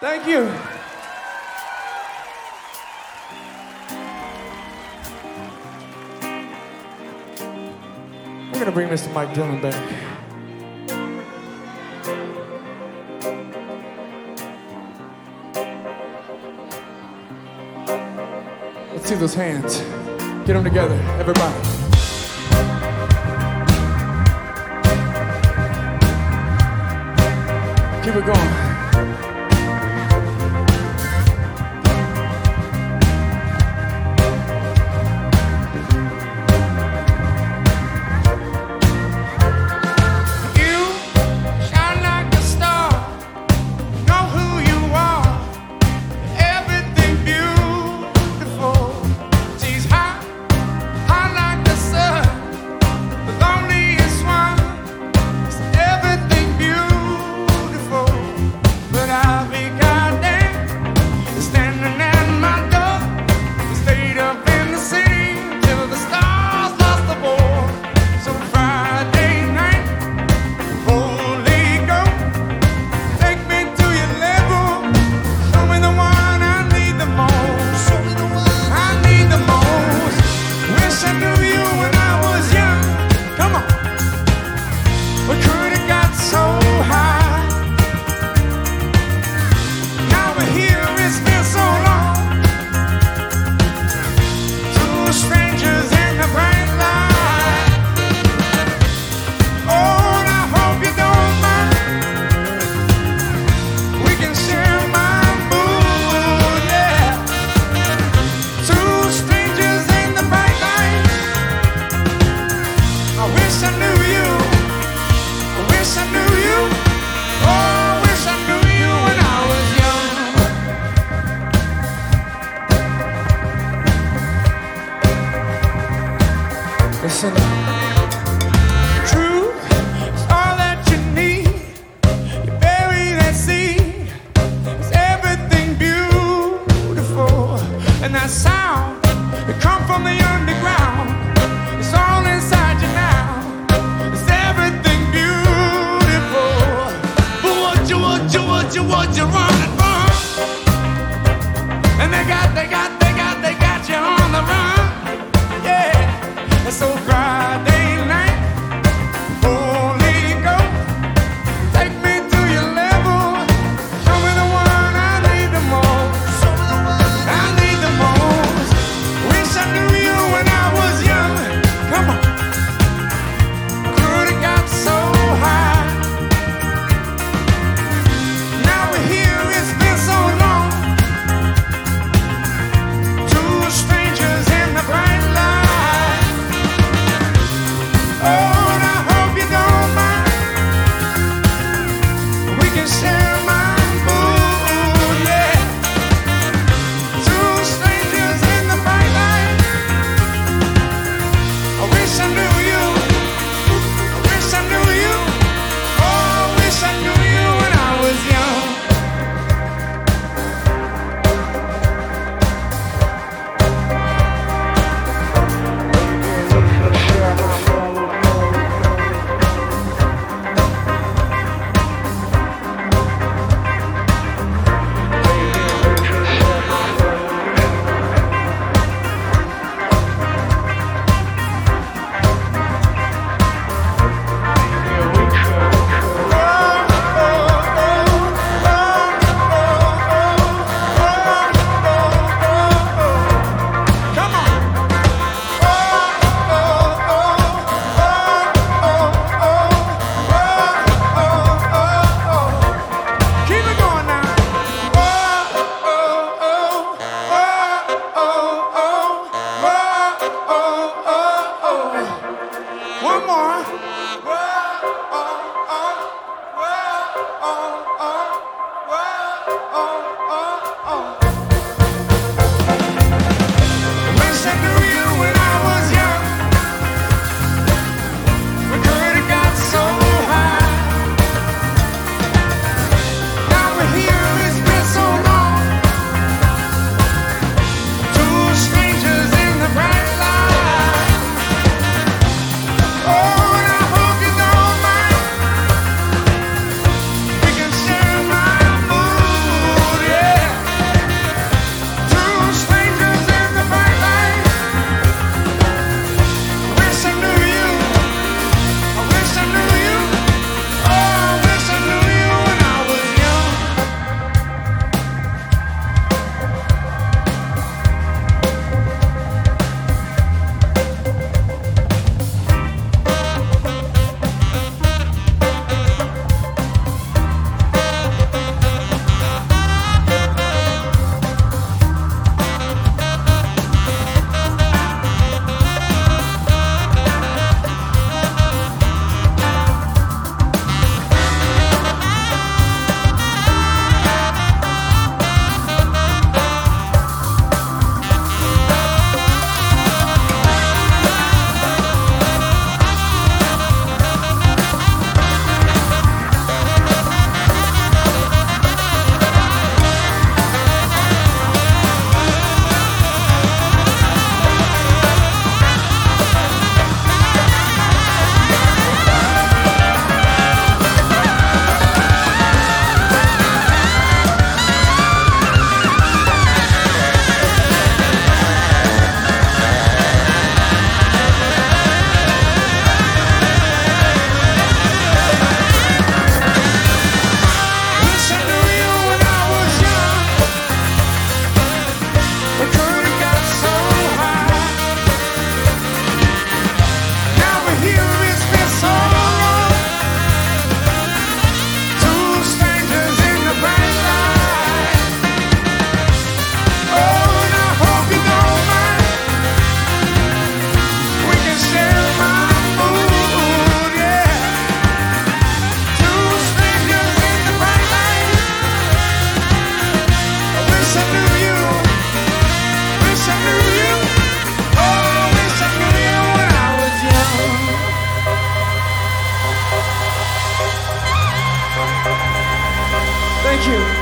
Thank you. We're gonna bring Mr. Mike Dillon back. Let's see those hands. Get them together, everybody. Keep it going. Listen. Truth is all that you need. You bury that seed. It's everything beautiful. And that sound, it come from the underground. It's all inside you now. It's everything beautiful. But what you running from? And they got you on the run. Yeah. So Friday night, Holy Ghost, take me to your level. Show me the one I need the most. I need the most. Wish I knew you when I was young. Come on. Could've got so high. Now we're here, it's been so long. Two strangers in the bright light. Thank you.